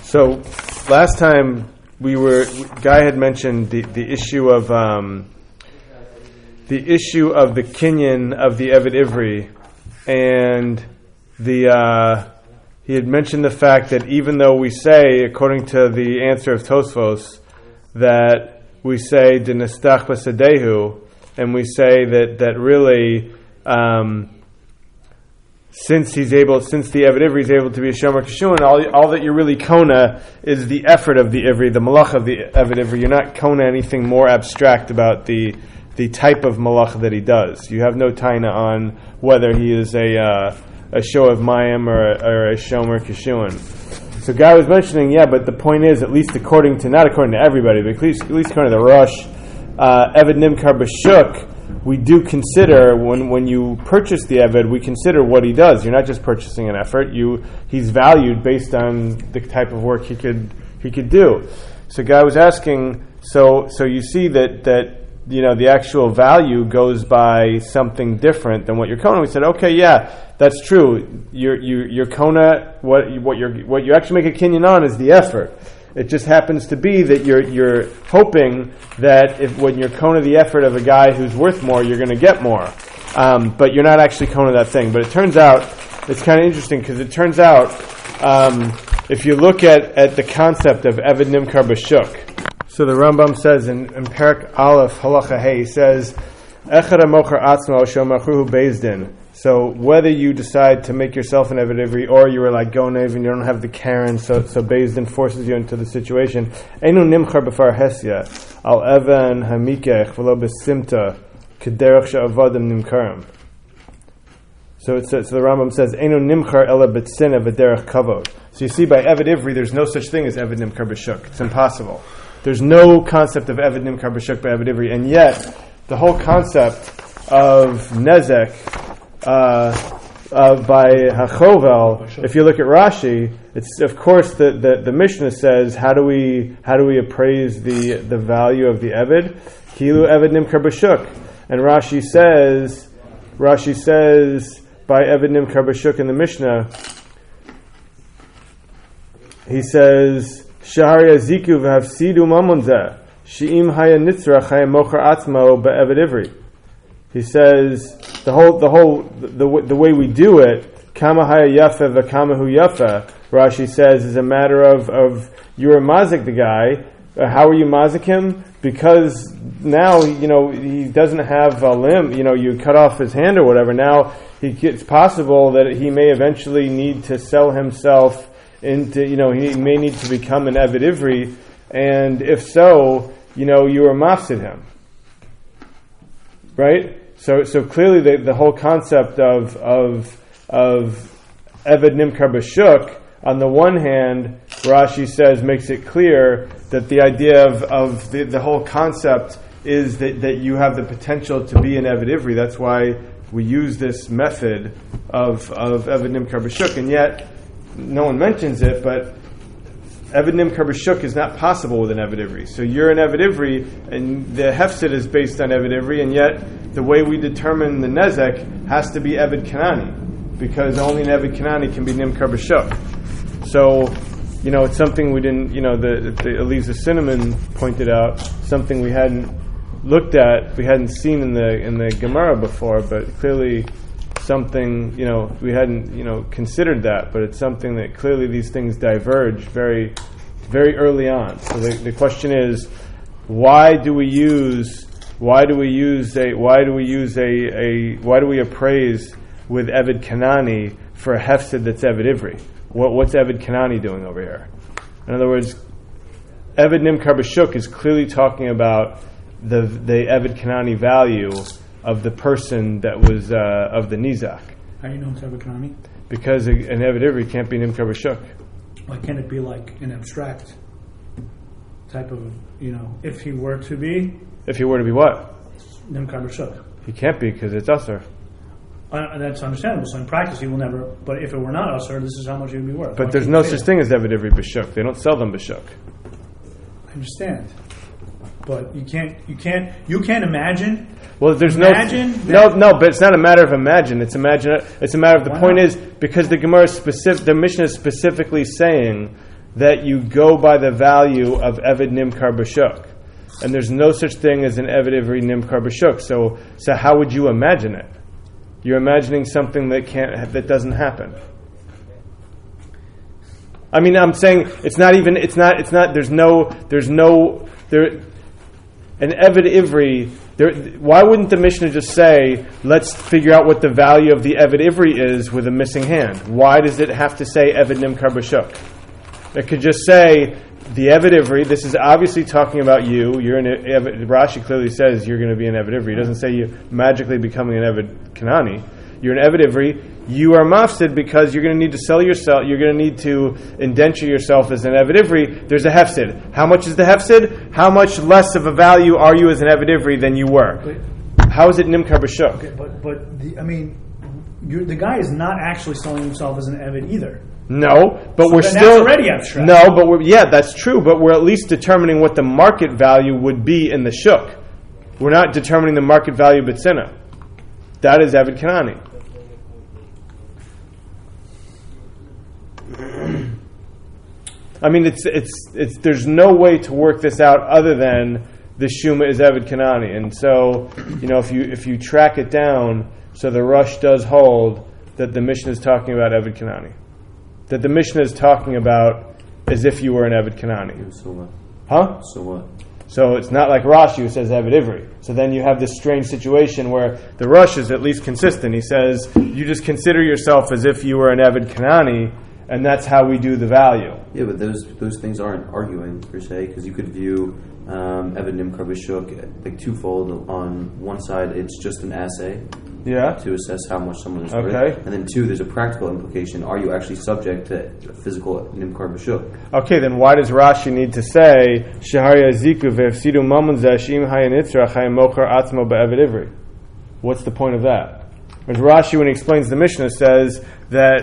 So last time Guy had mentioned the issue of the kinyan of the Eved Ivri, and he had mentioned the fact that even though we say, according to the answer of Tosfos, that we say Dinastach Basadehu, and we say that really since the Eved Ivri is able to be a Shomer Kishun, all that you're really Kona is the effort of the Ivri, the Malach of the Eved Ivri. You're not Kona anything more abstract about the type of Malach that he does. You have no taina on whether he is a show of Mayim or a Shomer Kishun. So Guy was mentioning, but the point is, at least not according to everybody, but at least according to the Rosh, Eved Nimkar B'Shuk, we do consider, when you purchase the Eved, we consider what he does. You're not just purchasing an effort. He's valued based on the type of work he could do. So Guy was asking, so you see that the actual value goes by something different than what you're Kona. We said, okay, that's true. Your Kona, what you actually make a kinyan on is the effort. It just happens to be that you're hoping that when you're Kona the effort of a guy who's worth more, you're going to get more. But you're not actually Kona that thing. But it turns out, it's kind of interesting, because it turns out, if you look at the concept of Eved Nimkar B'Shuk, so the Rambam says in Perek Aleph Halacha Hey, he says, Echad HaMocher Atzmo Shomachruhu Beis Din. So whether you decide to make yourself an Eved Ivri, or you were like Gonev and you don't have the Karen, so Beis Din forces you into the situation. Einu nimchar b'far hesya al even hamikech v'lo b'simta k'derech she'avadim nimkarim. So the Rambam says Einu nimchar ela b'tzina v'derech kavod. So you see, by Eved Ivri, there's no such thing as Eved Nimkar B'Shuk. It's impossible. There's no concept of Eved Nimkar B'Shuk by Eved Ivri, and yet the whole concept of Nezek by Hachovel, if you look at Rashi, it's of course the Mishnah says, how do we appraise the value of the Eved? Kilu Eved Nimkar B'Shuk, and Rashi says by Eved Nimkar B'Shuk in the Mishnah, he says, Shahari Aziku v'havsidu mamonzeh she'im haya nitzrach haya mocher atzmo be'eved ivri. He says the way we do it, kama haya yafe v'kama hu yafe, Rashi says, is a matter of you're mazik the guy. How are you mazik him? Because now he doesn't have a limb. You cut off his hand or whatever. Now it's possible that he may eventually need to sell himself into, he may need to become an Eved Ivri, and if so, you are mafsid him, right? So clearly the whole concept of Eved Nimkar B'Shuk, on the one hand, Rashi says, makes it clear that the idea of the whole concept is that you have the potential to be an Eved Ivri. That's why we use this method of Eved Nimkar B'Shuk, and yet no one mentions it, but Eved Nimkar B'Shuk is not possible with an Eved Ivri. So you're an Eved Ivri, and the Hefsid is based on Eved Ivri, and yet the way we determine the Nezek has to be Eved Kanani, because only an Eved Kanani can be Nimkar B'Shuk. So, it's something we didn't, the Elisa Cinnamon pointed out, something we hadn't looked at, we hadn't seen in the Gemara before, but clearly something, we hadn't, considered that, but it's something that clearly these things diverge very, very early on. So the question is, why do we appraise with Eved Kanani for a hefsid that's Eved Ivri? What's Eved Kanani doing over here? In other words, Eved Nimkar B'Shuk is clearly talking about the Eved Kanani value of the person that was of the Nizak. How do you know it's Eved Kanani? Because an Eved Ivri can't be Nimkar B'Shuk. Why can't it be like an abstract type of, if he were to be? If he were to be what? Nimkar B'Shuk. He can't be, because it's Asar. That's understandable. So in practice, he will never. But if it were not Asar, this is how much he would be worth. But there's no such thing as Eved Ivri B'Shuk. They don't sell them B'Shuk. I understand. But you can't imagine. Well, there's no, but it's not a matter of imagine. It's a matter of the point is, because the Gemara the Mishnah is specifically saying that you go by the value of Eved Nimkar B'Shuk. And there's no such thing as an Eved Ivri Nimkar B'Shuk. So how would you imagine it? You're imagining something that doesn't happen. I mean, I'm saying an Eved Ivri. Why wouldn't the Mishnah just say, let's figure out what the value of the Eved Ivri is with a missing hand? Why does it have to say Eved Nimkar B'Shuk? It could just say, the Eved Ivri, this is obviously talking about you. You're Rashi clearly says you're going to be an Eved Ivri. It doesn't say you're magically becoming an Eved Kanani. You're an Eved Ivri. You are mafsid because you're going to need to sell yourself. You're going to need to indenture yourself as an Eved Ivri. There's a hefsid. How much is the hefsid? How much less of a value are you as an Eved Ivri than you were? How is it Nimkar B'Shuk? Okay, the guy is not actually selling himself as an Eved either. No, but So we're then still that's already abstract. No, but that's true. But we're at least determining what the market value would be in the shuk. We're not determining the market value b'tzina. That is Eved Kanani. I mean, it's. There's no way to work this out other than the Shuma is Eved Kanani, and so if you track it down, so the Rush does hold that the Mishnah is talking about Eved Kanani. That the Mishnah is talking about as if you were an Eved Kanani. So what? Huh? So what? So it's not like Rashi who says Eved Ivri. So then you have this strange situation where the Rush is at least consistent. He says, you just consider yourself as if you were an Eved Kanani, and that's how we do the value. Yeah, but those things aren't arguing, per se, because you could view Eved Nimkar B'Shuk like twofold. On one side, it's just an assay. Yeah. To assess how much someone is Okay. worth. And then two, there's a practical implication. Are you actually subject to physical Nimkar B'Shuk? Okay, then why does Rashi need to say Shehar Yaziku ve'efsidu mamon zashim hayanitzra chayim mocher atzmo be'eved ivri? What's the point of that? Because Rashi, when he explains the Mishnah, says that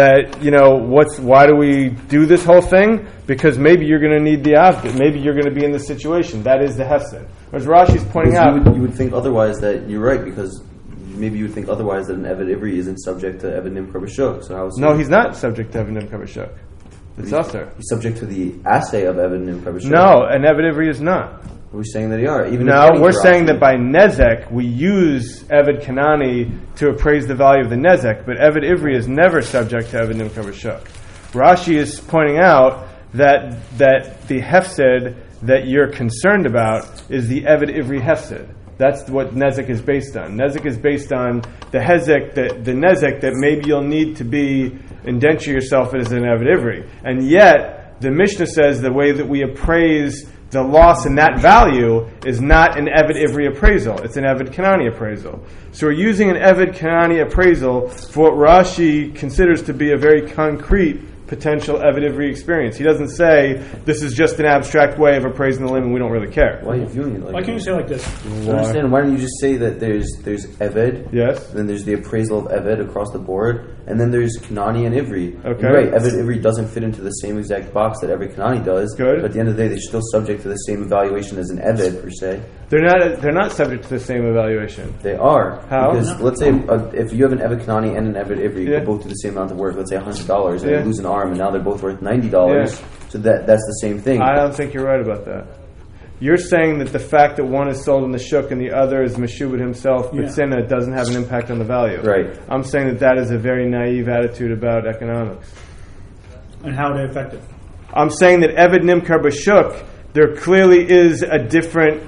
why do we do this whole thing? Because maybe you're going to need the avdit. Maybe you're going to be in this situation. That is the hefsed. Whereas Rashi's pointing out, you would think otherwise that you're right, because maybe you would think otherwise that an Eved Ivri isn't subject to Eved Nimkar B'Shuk. So how is no, he's not subject to Eved Nimkar B'Shuk. It's usher. He's subject to the assay of Eved Nimkar B'Shuk. No, an Eved Ivri is not. We're saying that they are. No, we're saying that by Nezek, we use Eved Kanani to appraise the value of the Nezek, but Eved Ivri is never subject to Eved Nimkar B'Shuk. Rashi is pointing out that the hefsed that you're concerned about is the Eved Ivri hefsed. That's what Nezek is based on. Nezek is based on the Hezek, the Nezek that maybe you'll need to indenture yourself as an Eved Ivri. And yet, the Mishnah says the way that we appraise the loss in that value is not an Eved Ivri appraisal. It's an Eved Kanani appraisal. So we're using an Eved Kanani appraisal for what Rashi considers to be a very concrete potential Eved Ivri experience. He doesn't say this is just an abstract way of appraising the limb and we don't really care. Why are you viewing it like Why can't you say it like this? I understand. Why don't you just say that there's Eved, Yes. then there's the appraisal of Eved across the board, and then there's Kanani and Ivri. Okay. You're right, Eved Ivri doesn't fit into the same exact box that every Kanani does. Good. But at the end of the day, they're still subject to the same evaluation as an Eved, per se. They're not subject to the same evaluation. They are. How? Because let's say if you have an Eved Kanani and an Eved Ivri, Yeah. they both do the same amount of work, let's say $100, and Yeah. you lose an arm, and now they're both worth $90. Yeah. So that's the same thing. I don't think you're right about that. You're saying that the fact that one is sold in the shuk and the other is Meshubit himself, Yeah. B'tzina, doesn't have an impact on the value. Right. I'm saying that is a very naive attitude about economics. And how they affect it. I'm saying that Eved Nimkar B'Shuk, there clearly is a different.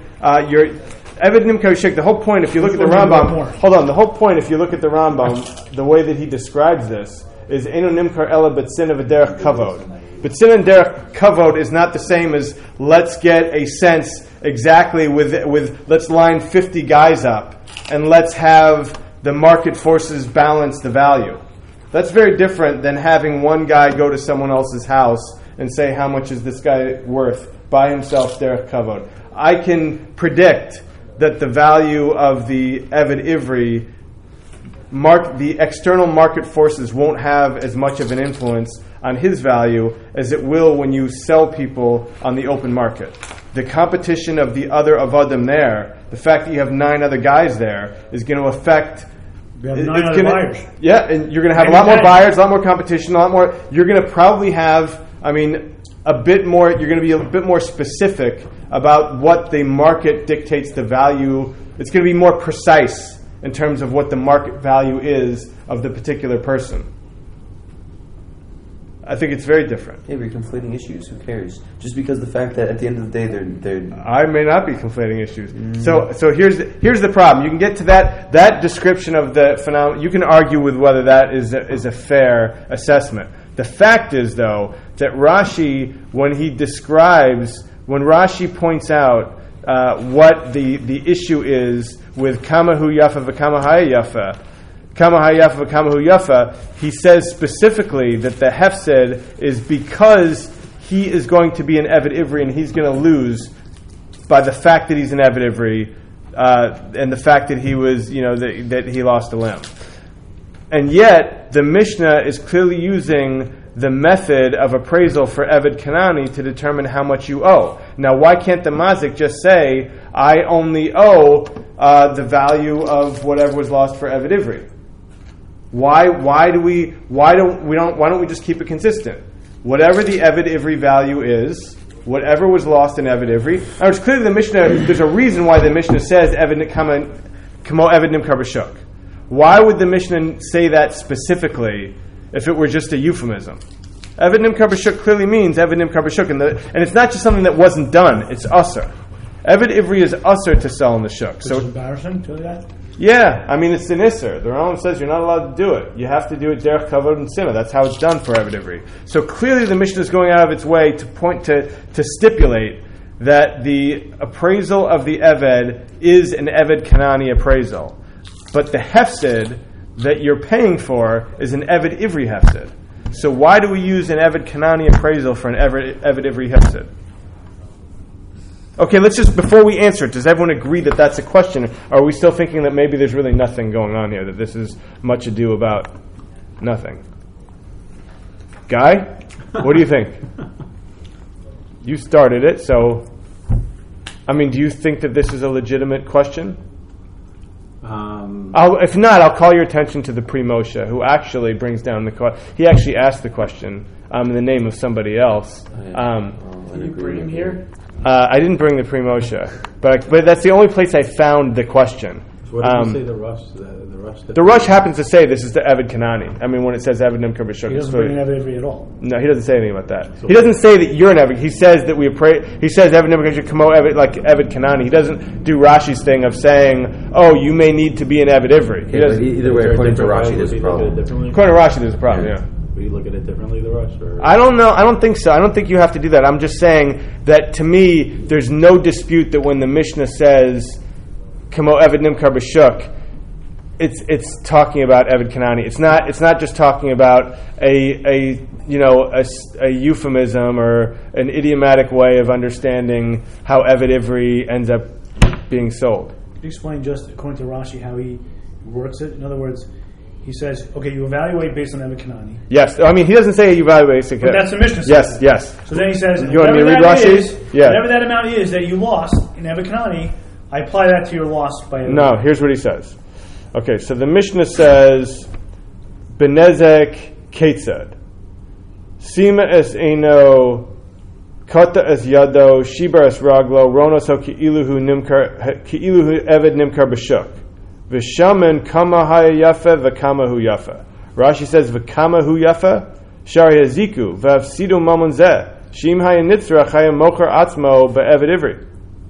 Eved Nimkar B'Shuk. The whole point, if you look at the Rambam, hold on. The whole point, if you look at the Rambam, the way that he describes this is Enu Nimkar Ela B'Tzina V'Derech Kavod. B'Tzina and Derech Kavod is not the same as let's get a sense exactly with let's line 50 guys up and let's have the market forces balance the value. That's very different than having one guy go to someone else's house and say, how much is this guy worth by himself, Derech Kavod. I can predict that the value of the Eved Ivri, the external market forces won't have as much of an influence on his value as it will when you sell people on the open market. The competition of the other avadim there, the fact that you have 9 other guys there, is going to affect. We have 9 other buyers. Yeah, and you're going to have a lot more buyers, a lot more competition, a lot more. You're going to probably have I mean, a bit more. You're going to be a bit more specific about what the market dictates the value. It's going to be more precise in terms of what the market value is of the particular person. I think it's very different. Yeah, we're conflating issues. Who cares? Just because the fact that at the end of the day they're I may not be conflating issues. So here's the problem. You can get to that description of the phenomenon. You can argue with whether that is a fair assessment. The fact is, though, that Rashi, when Rashi points out what the issue is with Kamahu Yafa v'Kamahu Yafa, Kamahu Yafa v'Kamahu Yafa, he says specifically that the hefsed is because he is going to be an Eved Ivri and he's going to lose by the fact that he's an Eved Ivri and the fact that he was, that he lost a limb. And yet, the Mishnah is clearly using the method of appraisal for Eved Kanani to determine how much you owe. Now, why can't the mazik just say, I only owe the value of whatever was lost for Eved Ivri? Why don't we just keep it consistent? Whatever the Eved Ivri value is, whatever was lost in Eved Ivri. Now, it's clear the Mishnah, there's a reason why the Mishnah says Kamo Eved Nimkar B'Shuk. Why would the Mishnah say that specifically if it were just a euphemism? Eved Nimkar B'Shuk clearly means Eved Nimkar B'Shuk, and it's not just something that wasn't done, it's usher. Eved Ivri is usher to sell in the shuk. So it's embarrassing to do that? Yeah, I mean, it's an isser. The Rambam says you're not allowed to do it. You have to do it derech kavod and simah. That's how it's done for Eved Ivri. So clearly the Mishnah is going out of its way to point to stipulate that the appraisal of the Eved is an Eved Kanani appraisal. But the hefsed that you're paying for is an Eved Ivri hefsed. So why do we use an Eved Kanani appraisal for an Eved Ivri hefsed? Okay, let's just, before we answer it, does everyone agree that that's a question? Or are we still thinking that maybe there's really nothing going on here, that this is much ado about nothing? Guy, what do you think? You started it, so, I mean, do you think that this is a legitimate question? If not, I'll call your attention to the Pri Moshe, who actually brings down the question. He actually asked the question in the name of somebody else. Did you bring him here? I didn't bring the Pri Moshe, but that's the only place I found the question. So what did you say the rush? The rush happens to say this is the Eved Kanani. I mean, when it says Eved Nimkar B'Shuk, he doesn't bring an Eved Ivri at all. No, he doesn't say anything about that. So he doesn't say that you're an Eved. He says that he says Eved Nimkar B'Shuk Kamo Eved, like Eved Kanani. He doesn't do Rashi's thing of saying, "Oh, you may need to be an Eved Ivri." Either way, according to Rashi, there's a problem. According to Rashi, there's a problem. Yeah. Would you look at it differently, the rush? Or? I don't know. I don't think so. I don't think you have to do that. I'm just saying that to me, there's no dispute that when the Mishnah says Kamo Eved Nimkar B'Shuk, it's talking about Eved Kanani. It's not just talking about a euphemism or an idiomatic way of understanding how Eved Ivri ends up being sold. Can you explain just according to Rashi how he works it? In other words, he says, okay, you evaluate based on Eved Kanani. Yes, I mean he doesn't say you evaluate. But that's the Mishnah. Yes. So then he says, you want me to read Rashi? Whatever that amount is that you lost in Eved Kanani, I apply that to your loss by Eved. No, here's what he says. Okay, so the Mishnah says, Benezek Ketzad. Sima es eno, kata es yado, shibar es raglo, ronos ho ki'iluhu eved nimkar b'shuk. V'shaman kama haya yafa, v'kama hu yafa. Rashi says, v'kama hu yafa, shari haziku, v'avsidu mamun zeh, shim haya nitzrach haya mocher atzmo be'eved ivri.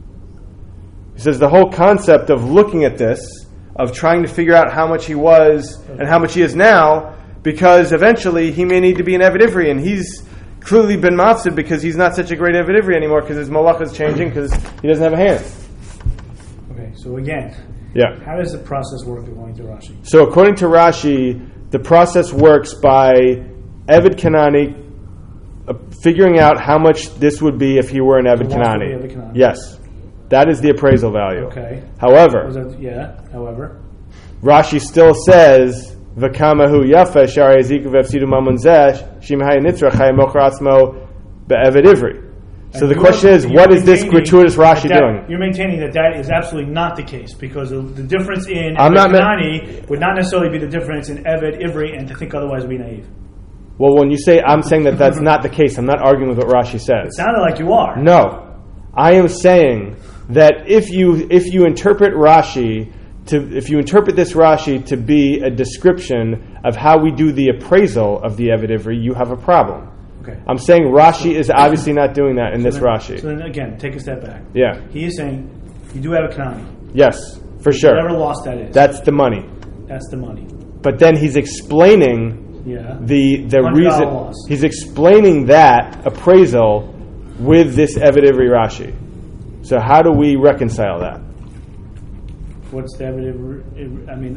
He says the whole concept of looking at this, of trying to figure out how much he was and how much he is now, because eventually he may need to be an Eved Ivri, and he's clearly been mafsid because he's not such a great Eved Ivri anymore because his malach is changing because he doesn't have a hand. Okay, so again, how does the process work according to Rashi? So according to Rashi, the process works by Eved Kanani figuring out how much this would be if he were an Eved Kanani. Yes. That is the appraisal value. Okay. However, Rashi still says v'kamahu yafa shari ziku v'efsidu mamun zeh shim haya nitzrach haya mocher atzmo be'eved ivri. So the question is, what is this gratuitous Rashi doing? You're maintaining that is absolutely not the case because the difference in Eved Kanani would not necessarily be the difference in Eved Ivri, and to think otherwise would be naive. Well, when you say, I'm saying that that's not the case. I'm not arguing with what Rashi It says. sounded like you are. No, I am saying that if you interpret Rashi if you interpret this Rashi to be a description of how we do the appraisal of the Eved Ivri, you have a problem. Okay. I'm saying Rashi is obviously not doing that in this Rashi. So then again, take a step back. Yeah. He is saying you do have a Kanani. Yes, for sure. Whatever loss that is. That's the money. That's the money. But then he's explaining the $100 reason. loss. He's explaining that appraisal with this Eved Ivri Rashi. So how do we reconcile that? What's the evidence? I mean,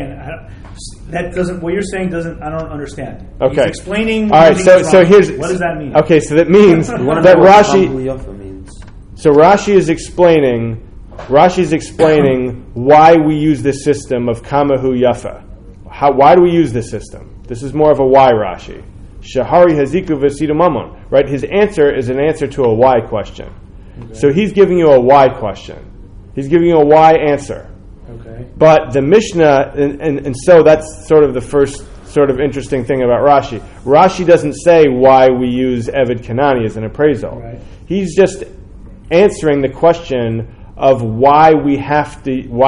that doesn't. What you're saying doesn't. I don't understand. Okay. He's explaining. All right. So here's what does that mean? Okay. So that means You want to that know what Rashi. Kamu Yafa means? So Rashi is explaining. Rashi's explaining why we use this system of Kamahu Yafa. Why do we use this system? This is more of a why Rashi. Shahari Haziku Vasidu Mamon. Right. His answer is an answer to a why question. Okay. So he's giving you a why question. He's giving you a why answer. Okay. But the Mishnah, and so that's sort of the first sort of interesting thing about Rashi. Rashi doesn't say why we use Eved Kanani as an appraisal. Right. He's just answering the question of why we have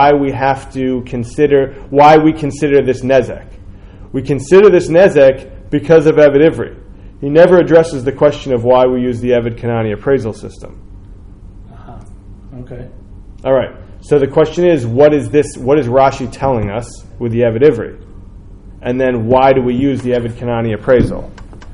to consider this nezek. We consider this nezek because of Eved Ivri. He never addresses the question of why we use the Eved Kanani appraisal system. Okay. All right. So the question is, what is Rashi telling us with the Eved Ivri? And then why do we use the Eved Kanani appraisal?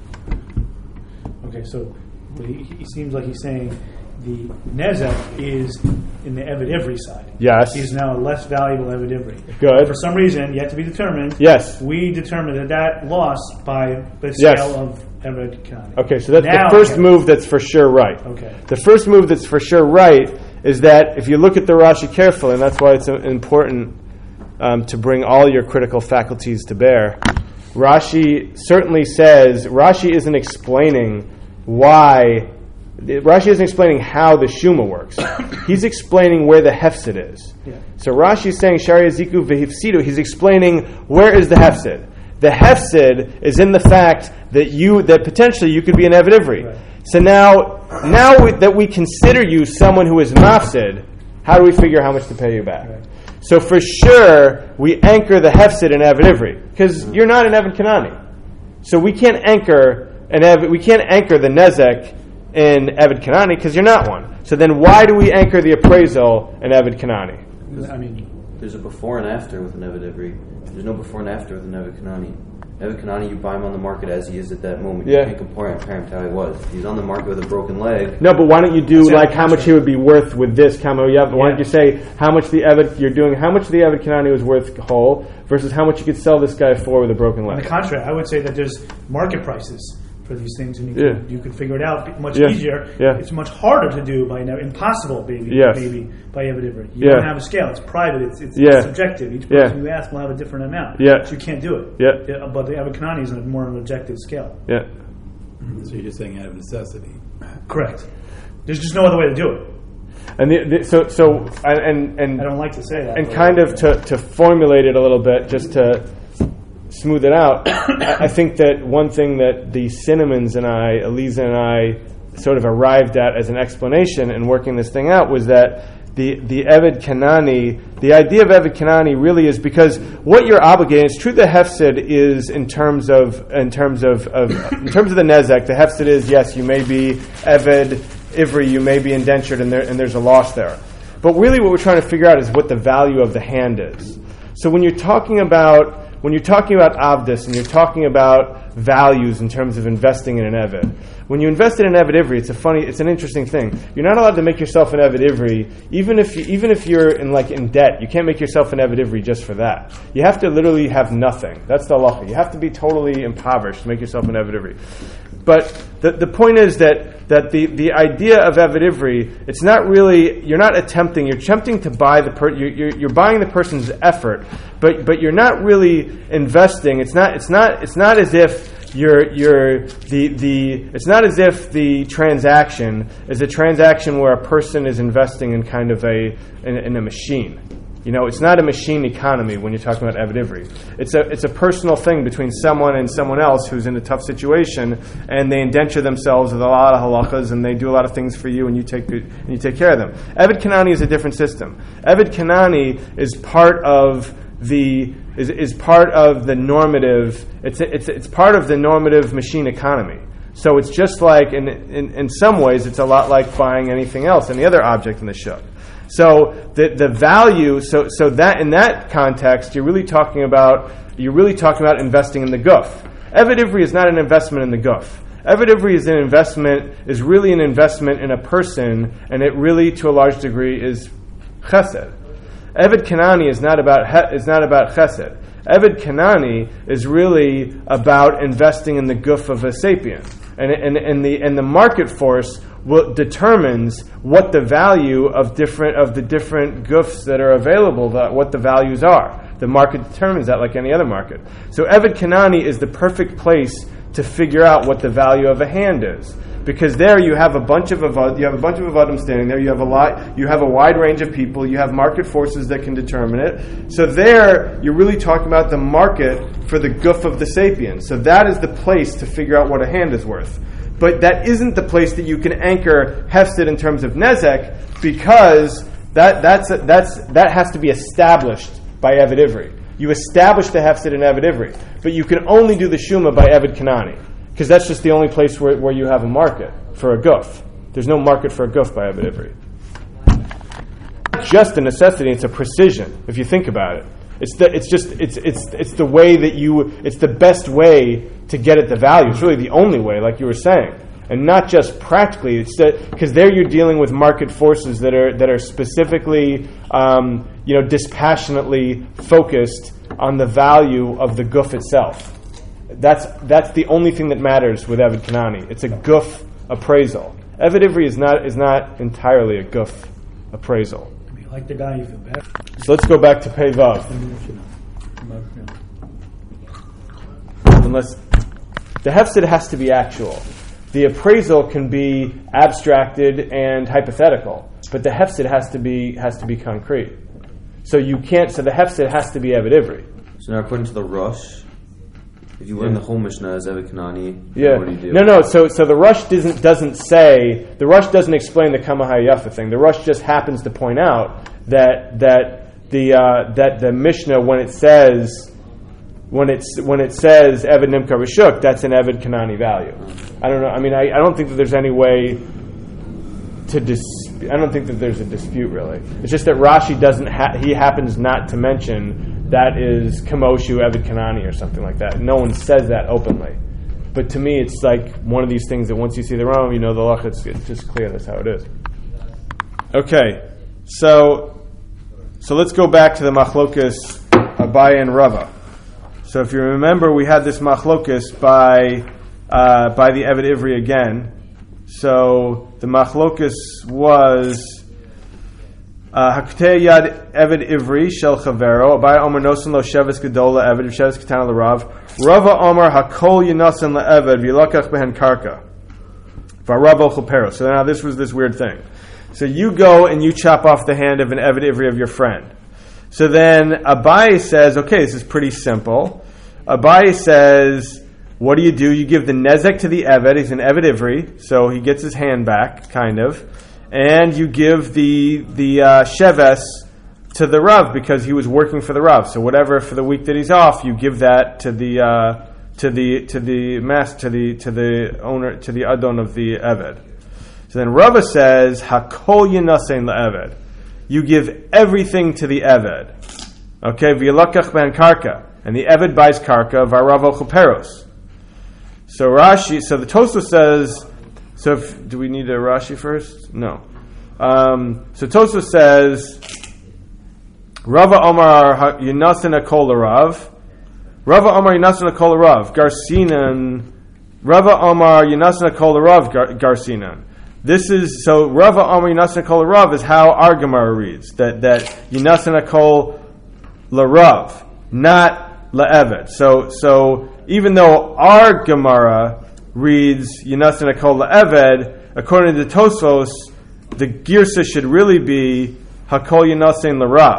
Okay, so he seems like he's saying the Nezek is in the Eved Ivri side. Yes. He's now a less valuable Eved Ivri. Good. For some reason, yet to be determined, Yes. we determined that loss by the Yes. sale of Eved Kanani. Okay, so that's Now, the first move that's for sure right. Okay. The first move that's for sure right is that if you look at the Rashi carefully, and that's why it's important to bring all your critical faculties to bear, Rashi certainly says, Rashi isn't explaining how the Shuma works. He's explaining where the Hefsid is. Yeah. So Rashi is saying, Shari Ziku v'hifsidu, he's explaining where is the Hefsid. The Hefsid is in the fact that potentially you could be an Eved Ivri. Right. So now that we consider you someone who is mafsid, how do we figure how much to pay you back? Right. So for sure, we anchor the hefsid in Eved Ivri because you're not an Eved Kanani. So we can't anchor the nezek in Eved Kanani because you're not one. So then why do we anchor the appraisal in Eved Kanani? I mean, There's a before and after with an Eved Ivri. There's no before and after with an Eved Kanani. Eved Kanani, you buy him on the market as he is at that moment. Yeah. You can't compare him to how he was. If he's on the market with a broken leg. No, but why don't you do That's like the how much he would be worth with this Kamo Yav? Why don't you say how much the Eved Kanani was worth whole versus how much you could sell this guy for with a broken on leg? the contrary, I would say that there's market prices for these things, and you could figure it out much easier. Yeah. It's much harder to do impossible, maybe by Eved Ivri. You don't have a scale. It's private. It's subjective. Each person you ask will have a different amount. Yeah. So you can't do it. Yeah. But the Eved Kanani is more on an objective scale. Yeah. So you're just saying out of necessity. Correct. There's just no other way to do it. And I don't like to say that. and kind of to formulate it a little bit, just to smooth it out, I think that one thing that the Cinnamons and Eliza and I sort of arrived at as an explanation in working this thing out was that the Eved Kanani, the idea of Eved Kanani really is because what you're obligated, it's true the Hefsid is in terms of the Nezek, the Hefsid is, yes, you may be Eved Ivri, you may be indentured, and there's a loss there. But really what we're trying to figure out is what the value of the hand is. So when you're talking about Avdus and you're talking about values in terms of investing in an Eved, when you invest in an Eved Ivri, it's an interesting thing. You're not allowed to make yourself an Eved Ivri, even if you're in debt. You can't make yourself an Eved Ivri just for that. You have to literally have nothing. That's the halacha. You have to be totally impoverished to make yourself an Eved Ivri. But the point is that the idea of Eved Ivri, it's not really, you're attempting to buy you're buying the person's effort, but you're not really investing. It's not as if it's not as if the transaction is a transaction where a person is investing in kind of in a machine. It's not a machine economy when you're talking about Eved Ivri. It's a personal thing between someone and someone else who's in a tough situation, and they indenture themselves with a lot of halachas, and they do a lot of things for you, and you take care of them. Eved Kanani is a different system. Eved Kanani is part of the normative. It's part of the normative machine economy. So it's just like in some ways it's a lot like buying anything else, any other object in the shuk. So the value, so that in that context, you're really talking about investing in the guf. Eved Ivri is not an investment in the guf. Eved Ivri is really an investment in a person, and it really, to a large degree, is chesed. Eved Kanani is not about chesed. Eved Kanani is really about investing in the guf of a sapien, and the market force determines what the value of the different gufs that are available, what the values are. The market determines that, like any other market. So Eved Kanani is the perfect place to figure out what the value of a hand is, because there you have a bunch of avadim standing there. You have a wide range of people. You have market forces that can determine it. So there you're really talking about the market for the guf of the sapien. So that is the place to figure out what a hand is worth. But that isn't the place that you can anchor hefsed in terms of nezek, because that has to be established by Eved Ivri. You establish the hefsed in Eved Ivri, but you can only do the shuma by Eved Kanani, because that's just the only place where you have a market for a guf. There's no market for a guf by Eved Ivri. Just a necessity; it's a precision. If you think about it, it's the way that it's the best way to get at the value. It's really the only way, like you were saying, and not just practically. It's because there you're dealing with market forces that are specifically, dispassionately focused on the value of the guf itself. That's the only thing that matters with Eved Kanani. It's a guf appraisal. Eved Ivri is not entirely a guf appraisal. You like the guy, you feel better. So let's go back to Pei Vav. Unless the hefsed has to be actual. The appraisal can be abstracted and hypothetical, but the hefsed has to be concrete. So you can't. So the hefsed has to be Eved Ivri. So now, according to the Rosh, if you learn the whole Mishnah as Eved Kanani, what do you do? No. So the Rosh doesn't explain the Kama Hayafa thing. The Rosh just happens to point out that the Mishnah, when it says Eved Nimka Rishuk, that's an Eved Kanani value. I don't know. I mean, I don't think that there's any way to I don't think that there's a dispute really. It's just that Rashi he happens not to mention that is Kamoshu Eved Kanani or something like that. No one says that openly. But to me, it's like one of these things that once you see the Rambam, you know the Lach. It's just clear that's how it is. Okay, so let's go back to the Machlokas Abaye and Rava. So if you remember, we had this Machlokas by the Eved Ivri again. So the Machlokas was Hakutei Yad Eved Ivri Shel Chavero Abaye Omer Nosen Lo Sheves Gedola Eved Sheves Ketana LaRav Rava Omer Hakol Yinasen LaEved V'Yilakach Behen Karka V'Rava Chupero. So now this was this weird thing. So you go and you chop off the hand of an Eved Ivri of your friend. So then Abaye says, okay, this is pretty simple. Abaye says, what do? You give the nezek to the Eved. He's an Eved Ivri, so he gets his hand back, kind of. And you give the sheves to the Rav because he was working for the Rav. So whatever for the week that he's off, you give that to the owner, to the adon of the Eved. So then Rava says, Hakol Yinasein LaEved. You give everything to the Eved. Okay, V'Yilakach Ben Karka. And the Eved buys Karka, V'Rava Chuperos. So the Tosfos says, do we need a Rashi first? No. So Tosfos says, Rava Omar Yinasen Akol Rav. Rava Omar Yinasen Akol Rav. Garsinan. Rava Omar Yinasen Akol Rav Garsinan. This is, so Rava Amar Yinasen Akol Rav is how our Gemara reads, that Yinasen Akol LaRav, not LaEved. So even though our Gemara reads Yinasen Akol LaEved, according to Tosfos, the Girsa should really be Hakol Yinasen LaRav.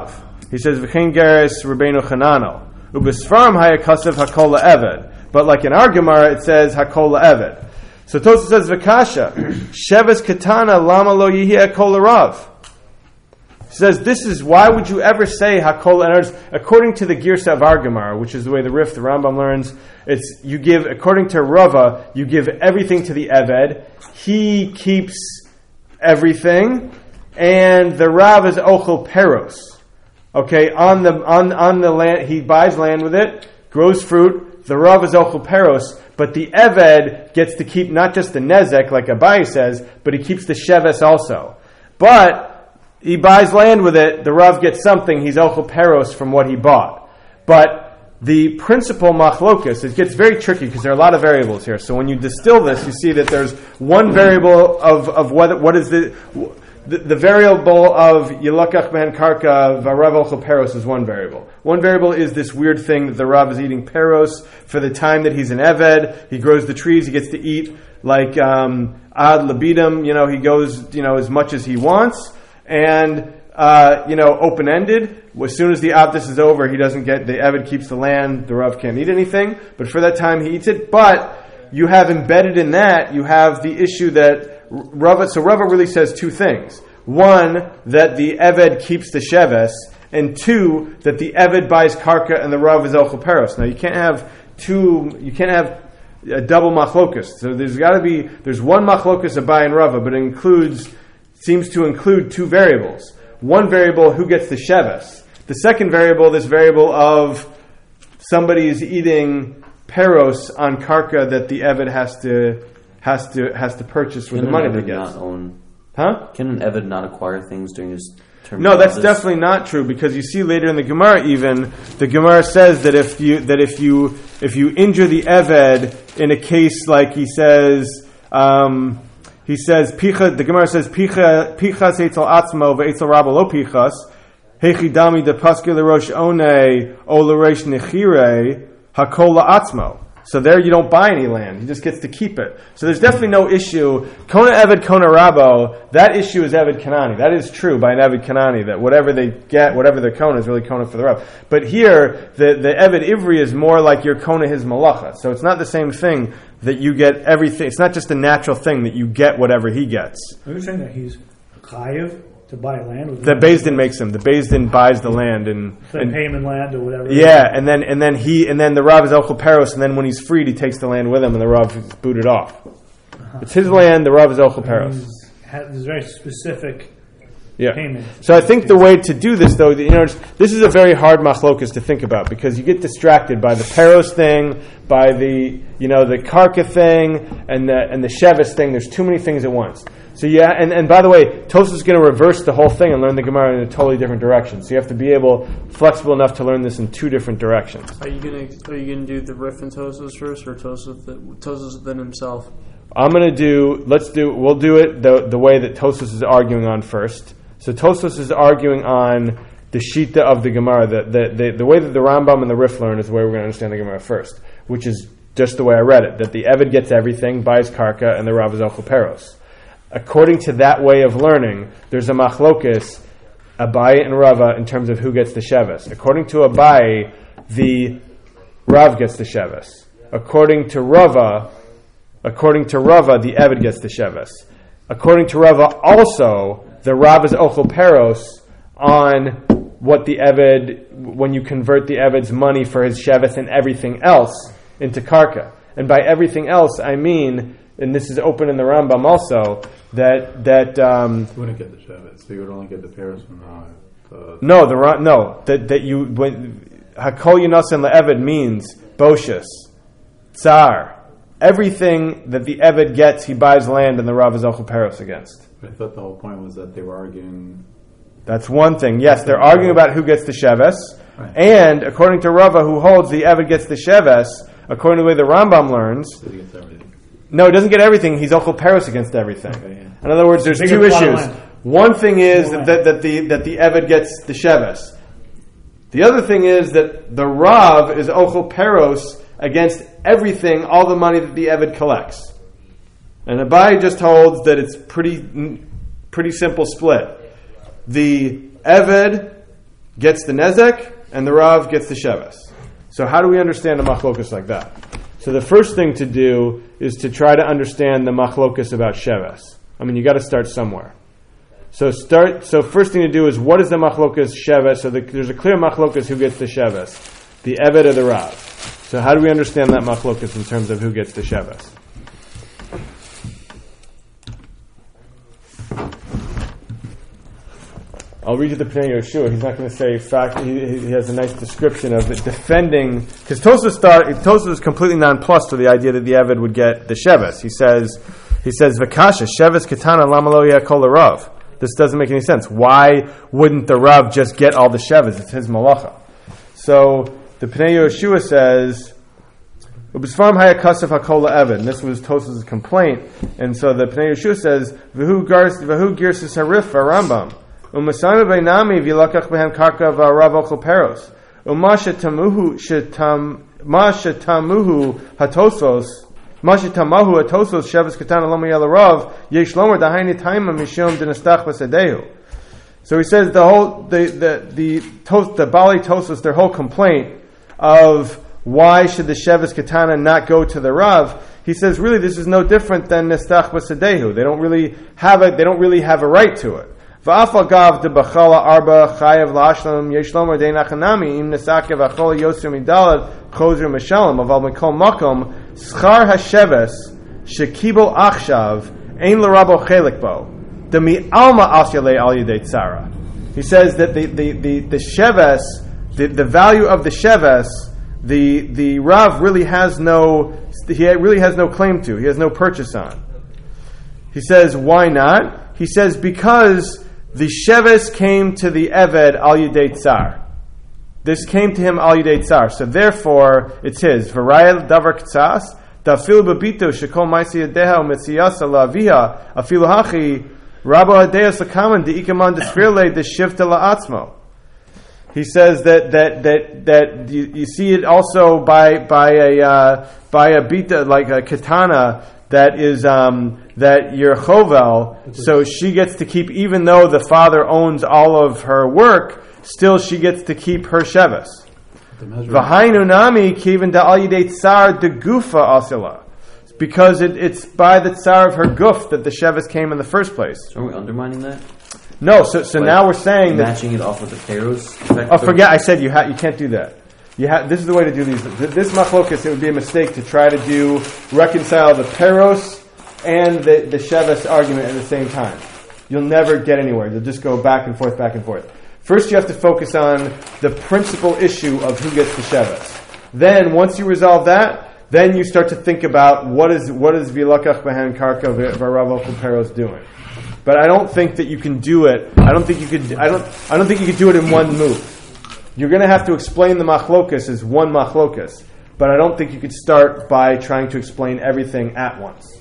He says, V'chein geres Rabbeinu Chanano. Ubesfarim hayakasav hakol la'eved. But like in our Gemara, it says hakol la'eved. So Tosfos says, V'kasha, Sheves Katana lama lo yihi hakol la'rav. He says, this is, why would you ever say hakol la'eved? According to the Girsa of our Gemara, which is the way the Rambam learns, it's, you give, according to Rava, you give everything to the Eved. He keeps everything, and the Rav is ochel peros. Okay, on the land, he buys land with it, grows fruit. The Rav is ochel peros, but the Eved gets to keep not just the nezek, like Abaye says, but he keeps the sheves also. But he buys land with it. The Rav gets something. He's ochel peros from what he bought. But the principal machlokus, it gets very tricky because there are a lot of variables here. So when you distill this, you see that there's one variable of what is the variable of Yilakach ben Karka Varav ochel peros is one variable. One variable is this weird thing that the Rav is eating peros for the time that he's an Eved. He grows the trees. He gets to eat like ad libitum. He goes as much as he wants, and open ended. As soon as the Avdus is over, the Eved keeps the land. The Rav can't eat anything, but for that time he eats it. But you have embedded in that, you have the issue that Rava really says two things. One, that the Eved keeps the Sheves, and two, that the Eved buys Karka and the Rav is ochel peros. Now you can't have a double machlokus. So there's one machlokus Abaye and Rava, but it seems to include two variables. One variable, who gets the Sheves. The second variable, this variable of somebody is eating peros on Karka that the Eved has to purchase with the money that he gets. Can an Eved not acquire things during his term? No, that's definitely not true, because you see later in the Gemara, even the Gemara says that if you injure the Eved in a case like the Gemara says pichas etzel atzmo ve'etzel rabba lo pichas hechi dami de paske l'rosh one o l'rosh nechire hakol la'atzmo. So there you don't buy any land. He just gets to keep it. So there's definitely no issue. Kona Eved, Kona Rabo, that issue is Eved Kanani. That is true by an Eved Kanani, that whatever they get, whatever their Kona is really Kona for the Rab. But here, the Eved Ivri is more like your Kona his Malacha. So it's not the same thing that you get everything. It's not just a natural thing that you get whatever he gets. Are you saying that he's chayiv to buy land? The Beis Din makes him. The Beis Din buys the land and pay him in land or whatever. Yeah, and then the Rav is ochel peros, and then when he's freed, he takes the land with him, and the Rav is booted off. It's his land. The Rav is ochel peros. There's very specific payment. So I think the way to do this, though, this is a very hard machlokas to think about, because you get distracted by the peros thing, by the karka thing, and the sheves thing. There's too many things at once. So and by the way, Tosfos is going to reverse the whole thing and learn the Gemara in a totally different direction. So you have to be flexible enough to learn this in two different directions. Are you going to do the Rif and Tosfos first, or Tosfos then himself? We'll do it the way that Tosfos is arguing on first. So Tosfos is arguing on the Shita of the Gemara. The way that the Rambam and the Rif learn is the way we're going to understand the Gemara first, which is just the way I read it, that the Eved gets everything, buys Karka, and the Rav is ochel peros. According to that way of learning, there's a machlokus, Abaye and Rava, in terms of who gets the sheves. According to Abaye, the Rav gets the sheves. According to Rava, the Eved gets the sheves. According to Rava, also, the Rav is ochel peros on what the Eved, when you convert the Eved's money for his sheves and everything else into Karka. And by everything else, I mean, and this is open in the Rambam also, that you wouldn't get the shevet, so you would only get the peros from that you when hakol yinasen le'eved means boshus, tsar, everything that the Eved gets, he buys land and the Rav is ochel peros against. I thought the whole point was that they were arguing. That's one thing. Yes, they're arguing about who gets the sheves, right. And according to Rava, who holds the Eved gets the sheves, according to the way the Rambam learns. So he gets everything. No, he doesn't get everything. He's ochel peros against everything. Okay, yeah. In other words, there's two issues. One thing is that the Eved gets the sheves. The other thing is that the Rav is ochel peros against everything, all the money that the Eved collects. And Abaye just holds that it's pretty simple split. The Eved gets the nezek, and the Rav gets the sheves. So how do we understand a machlokus like that? So the first thing to do is to try to understand the machlokus about sheves. I mean, you got to start somewhere. So first thing to do is, what is the machlokus sheves? So there's a clear machlokus who gets the sheves, the eved or the Rav. So how do we understand that machlokus in terms of who gets the sheves? I'll read you the Pnei Yehoshua. He's not going to say fact. He has a nice description of it, defending, because Tosfos is completely nonplussed with the idea that the Eved would get the sheves. He says, "V'kasha sheves katana lama lo yakol Rav." This doesn't make any sense. Why wouldn't the Rav just get all the sheves? It's his malacha. So the Pnei Yehoshua says, "Ubisfarm hayakasef hakol Eved." This was Tosfos' complaint, and so the Pnei Yehoshua says, "V'hu girsis harif Rambam." Umasana beinami v'lakach behen karka v'arav ochel peros. Umasha tamuhu hatosos sheves katana lomo yelarav yesh lomer dahayni taima mishum dinastach v'sadehu. So he says the Bali Tosfos, their whole complaint of why should the sheves katana not go to the Rav, he says really this is no different than nastach v'sadehu. They don't really have a right to it. V'afagav de bachala arba chayav lashlam yeshlomer de nachanami im nesakev achol yosur midalad chozer mishalom aval mikol makom schar hasheves shekibo achshav ein l'rabo chelik bo demi alma asyale al yedei tzara. He says that the sheves, the value of the sheves, the Rav really has no claim to. He has no purchase on. He says, why not? He says because the sheves came to the Eved al yedei tzar. This came to him al yedei tzar. So therefore, it's his. V'rayel davar k'tzas da'afil b'bito shekol ma'isi yadeha u'metziyasa la'aviha afilu hachi rabo hadeus l'kaman de'ikaman desfirle de'shivta la'atzmo. He says that you see it also by a bita, like a katana, that is that Yerchovel, so she gets to keep, even though the father owns all of her work, still she gets to keep her sheves. V'hainu nami kiven da'al yidei tsar de gufa asila, because it's by the tsar of her guf that the sheves came in the first place. So are we undermining that? No, so now we're saying matching it off with the peros. Oh, forget! I said you can't do that. This is the way to do these. This machlokas, it would be a mistake to try to reconcile the peros and the sheves argument at the same time. You'll never get anywhere. You'll just go back and forth, back and forth. First, you have to focus on the principal issue of who gets the sheves. Then, once you resolve that, then you start to think about what is v'lakach b'hen karka v'arav ochel peros doing. But I don't think that you can do it. I don't think you could do it in one move. You're going to have to explain the machlokas as one machlokas, but I don't think you could start by trying to explain everything at once.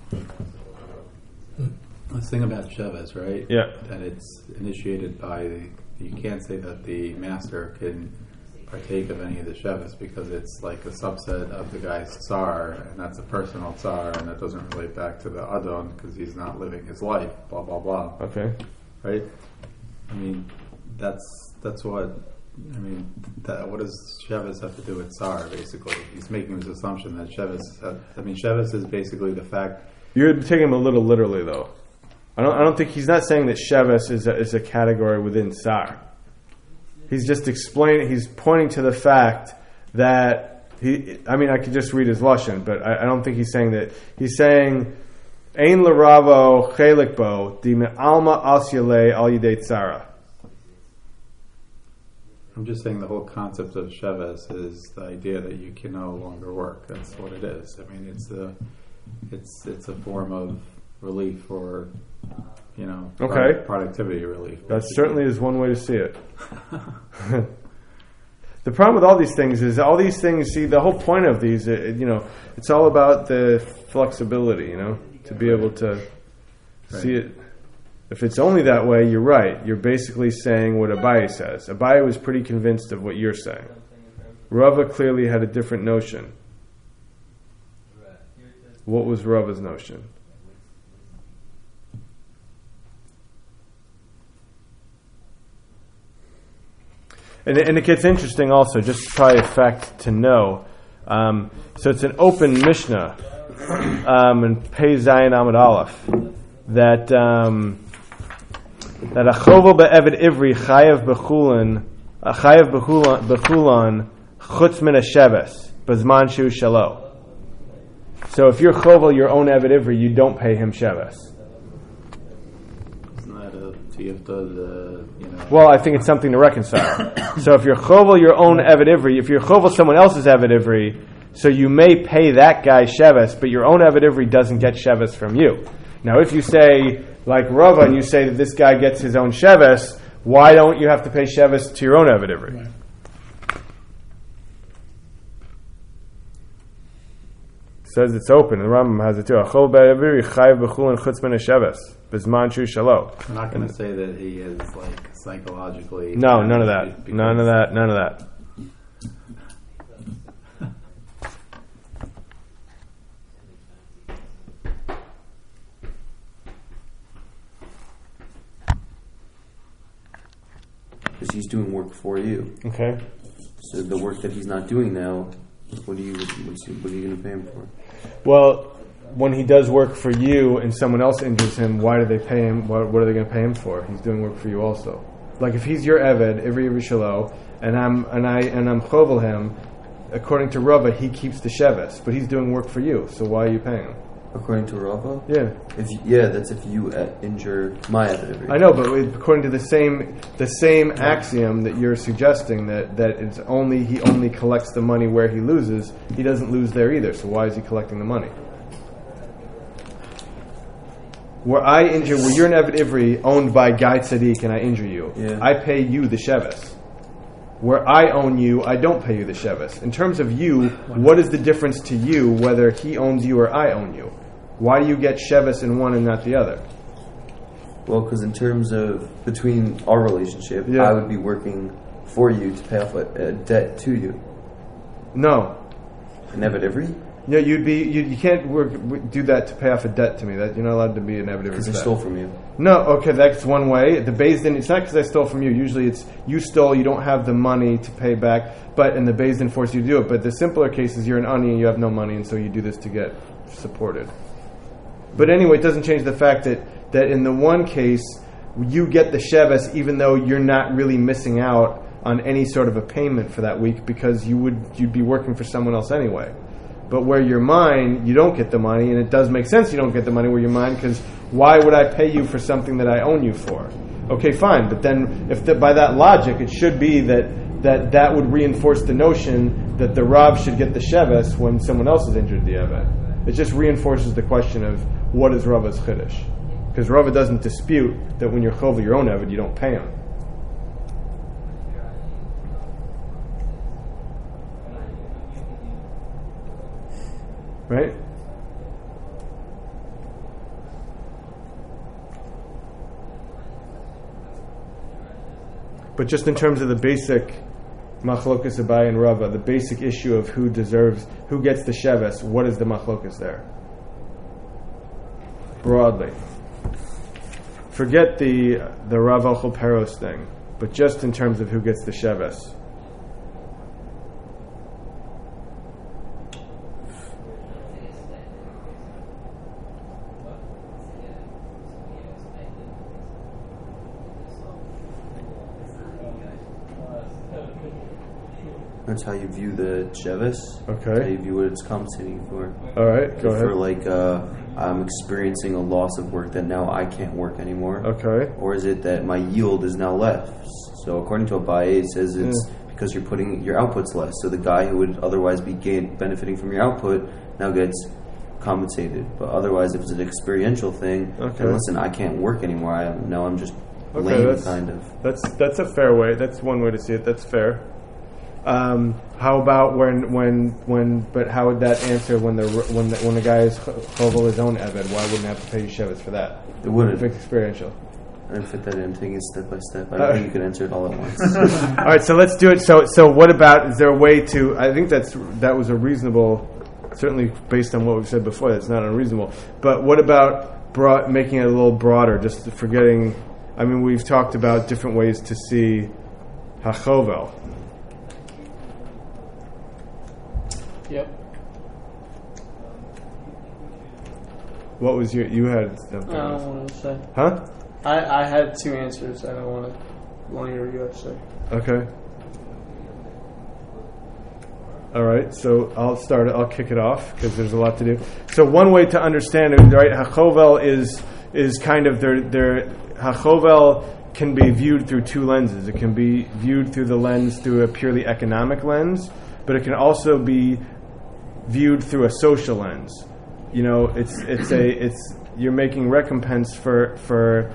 Let's think about sheves, right? Yeah. That it's initiated by you can't say that the master can partake of any of the sheves because it's like a subset of the guy's tsar, and that's a personal tsar, and that doesn't relate back to the adon because he's not living his life. Blah blah blah. Okay. Right. I mean, that's what. I mean, what does sheves have to do with tsar? Basically, he's making this assumption that sheves. Sheves is basically the fact. You're taking him a little literally, though. I don't think he's not saying that sheves is a category within tsar. He's just explaining. He's pointing to the fact that he. I mean, I could just read his lashon, but I don't think he's saying that. He's saying, "Ein l'ravo chelik bo di me'alma asyale al yidei tzara." I'm just saying the whole concept of sheves is the idea that you can no longer work. That's what it is. I mean, it's a form of relief or, productivity relief. That certainly is one way to see it. The problem with all these things is see, the whole point of these, it's all about the flexibility, to be able to see it. If it's only that way, you're right. You're basically saying what Abaye says. Abaye was pretty convinced of what you're saying. Rava clearly had a different notion. What was Rava's notion? And it gets interesting also, just probably a fact to know. So it's an open Mishnah in Pei Zayin Amud Aleph that a chovel be'eved ivri chayav bechulon chutz min hasheves b'zman shu shalo. So if you're chovel your own eved ivri, you don't pay him sheves. Isn't that a tifta? Well, I think it's something to reconcile. So if you're chovel your own eved ivri, if you're chovel someone else's eved ivri, so you may pay that guy sheves, but your own eved ivri doesn't get sheves from you. Now, if you say, like Rava, and you say that this guy gets his own sheves, why don't you have to pay sheves to your own eved ivri? Right. Says it's open, and the Rambam has it too. I'm not going to say that he is like psychologically. No, none of that. None of that. Because he's doing work for you. Okay. So the work that he's not doing now, what are you going to pay him for? Well, when he does work for you and someone else injures him, why do they pay him? What are they going to pay him for? He's doing work for you also. Like if he's your eved, every shalo, and I'm chovel him, according to Rava, he keeps the sheves, but he's doing work for you. So why are you paying him? According to Rava? Yeah. That's if you injure my eved. I know, but according to the same axiom that you're suggesting, that it's he only collects the money where he loses, he doesn't lose there either. So why is he collecting the money? Where you're an eved ivri owned by Guy Tzaddik and I injure you, I pay you the sheves. Where I own you, I don't pay you the sheves. In terms of you, what is the difference to you whether he owns you or I own you? Why do you get sheves in one and not the other? Well, because in terms of between our relationship, I would be working for you to pay off a debt to you. No. An eved ivri? Yeah, you can't do that to pay off a debt to me. That you're not allowed to be an eved ivri. Because I stole from you. No, okay, that's one way. The Beis Din, it's not because I stole from you. Usually it's you stole, you don't have the money to pay back, and the Beis Din force you to do it. But the simpler case is you're an ani and you have no money, and so you do this to get supported. But anyway, it doesn't change the fact that in the one case, you get the sheves even though you're not really missing out on any sort of a payment for that week because you'd be working for someone else anyway. But where you're mine, you don't get the money, and it does make sense you don't get the money where you're mine, because why would I pay you for something that I own you for? Okay, fine, but then by that logic, it should be that would reinforce the notion that the Rav should get the sheves when someone else has injured the Eved. It just reinforces the question of what is Rava's chiddush. Because Rava doesn't dispute that when you're chovel your own Eved, you don't pay him. Right? But just in terms of the basic machlokas Abai and Rava, the basic issue of who gets the sheves, what is the machlokas there? Broadly. Forget the Rav Ochel Peros thing, but just in terms of who gets the sheves. That's how you view the sheves. Okay. How you view what it's compensating for. All right, go ahead. For I'm experiencing a loss of work that now I can't work anymore. Okay. Or is it that my yield is now less? So according to Abaye, it says it's because you're putting your output's less. So the guy who would otherwise be benefiting from your output now gets compensated. But otherwise, if it's an experiential thing, then listen, I can't work anymore. I'm just lame, kind of. That's a fair way. That's one way to see it. That's fair. How about but how would that answer when the guy is chovel his own eved? Why wouldn't I have to pay you sheves for that? It wouldn't. If it's experiential. I didn't fit that in. Taking it step by step. I don't think you can answer it all at once. All right, so let's do it. So what about? Is there a way to? I think that was a reasonable. Certainly, based on what we've said before, that's not unreasonable. But what about making it a little broader? Just forgetting. I mean, we've talked about different ways to see hachovel. Yep. What was you had something? I don't want to say. Huh? I had two answers. I don't want to hear what you have to say. Okay. All right, so I'll kick it off because there's a lot to do. So one way to understand it, right? Hachovel is kind of their Hachovel can be viewed through two lenses. It can be viewed through the lens through a purely economic lens, but it can also be viewed through a social lens. You know, it's you're making recompense for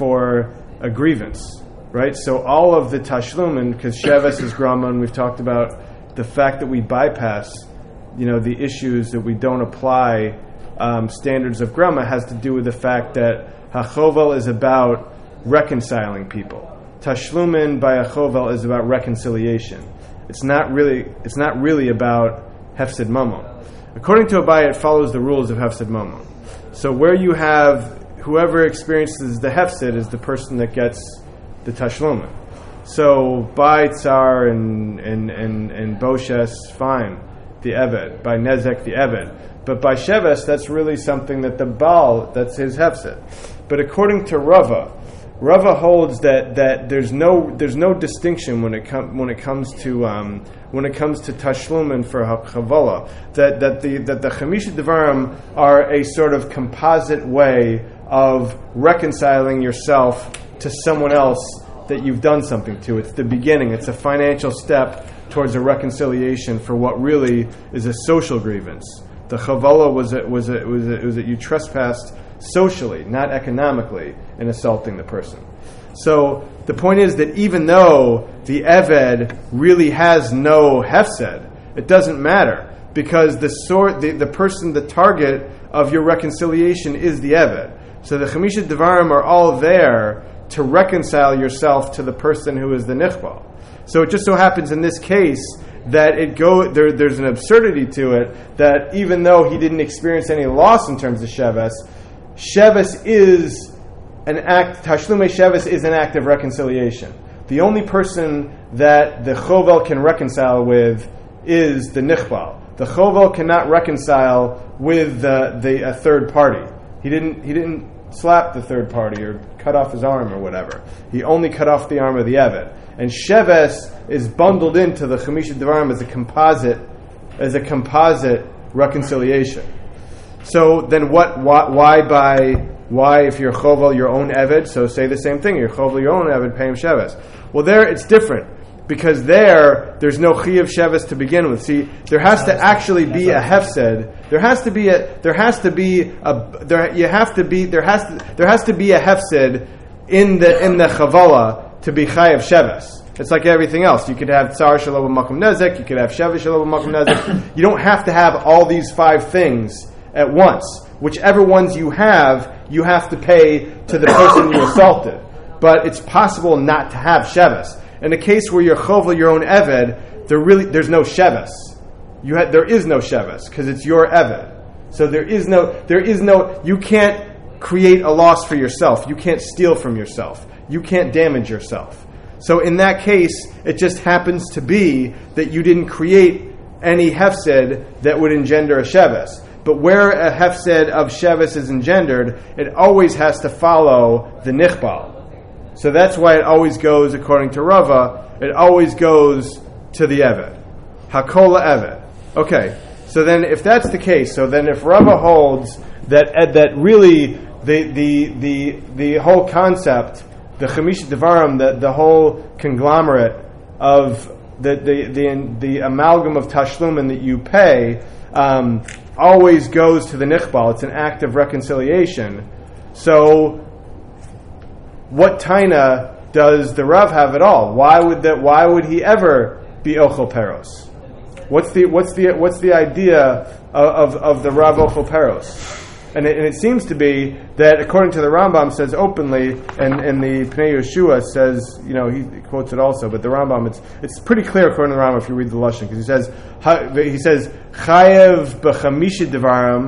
a grievance, right? So all of the tashlumin, because Sheves is grama, and we've talked about the fact that we bypass, the issues that we don't apply standards of grama has to do with the fact that hachovel is about reconciling people. Tashlumin by hachovel is about reconciliation. It's not really about hefsed mamon. According to Abaye, it follows the rules of hefsed mamon. So where you have whoever experiences the hefsed is the person that gets the tashlumin. So by tsar and boshes, fine, the eved. By nezek, the eved. But by sheves, that's really something that the baal, that's his hefsed. But according to Rava holds that there's no distinction when it comes to tashlumin for chavala. That the chamisha devarim are a sort of composite way of reconciling yourself to someone else that you've done something to. It's the beginning. It's a financial step towards a reconciliation for what really is a social grievance. The chavala was that you trespassed socially, not economically, in assaulting the person. So the point is that even though the eved really has no hefsed, it doesn't matter because the person, the target of your reconciliation is the eved. So the chamisha devarim are all there to reconcile yourself to the person who is the nichbal. So it just so happens in this case that there's an absurdity to it that even though he didn't experience any loss in terms of sheves is an act. Tashlumei sheves is an act of reconciliation. The only person that the chovel can reconcile with is the nichbal. The chovel cannot reconcile with the third party. He didn't slap the third party or cut off his arm or whatever. He only cut off the arm of the eved. And sheves is bundled into the chamisha devarim as a composite reconciliation. So then why if you're chovel your own eved, so say the same thing, you're chovel your own eved, pay him sheves. Well, there it's different. Because there's no chi of sheves to begin with. See, there has to actually be a hefsed. There has to be a hefsed in the chavala to be chai of sheves. It's like everything else. You could have tsar shalom makom nezek. You could have sheves shalom makom nezek. You don't have to have all these 5 things at once. Whichever ones you have to pay to the person you assaulted. But it's possible not to have sheves. In a case where you're chovel your own eved, there's no sheves. There is no sheves because it's your eved. So there is no. You can't create a loss for yourself. You can't steal from yourself. You can't damage yourself. So in that case, it just happens to be that you didn't create any hefsed that would engender a sheves. But where a hefsed of sheves is engendered, it always has to follow the nichbal. So that's why it always goes, according to Rava, it always goes to the eved. Hakola eved. Okay, so then if that's the case, so then if Rava holds that really the whole concept, the chamisha devarim, the whole conglomerate of the amalgam of tashlumin that you pay, always goes to the nichbal. It's an act of reconciliation. So what taina does the Rav have at all? Why would he ever be ochel peros? What's the idea of the Rav ochel peros? And it seems to be that according to the Rambam says openly, and the Pnei Yeshua says, he quotes it also, but the Rambam it's pretty clear according to the Rambam if you read the lashon, because he says chayev b'chamisha devarim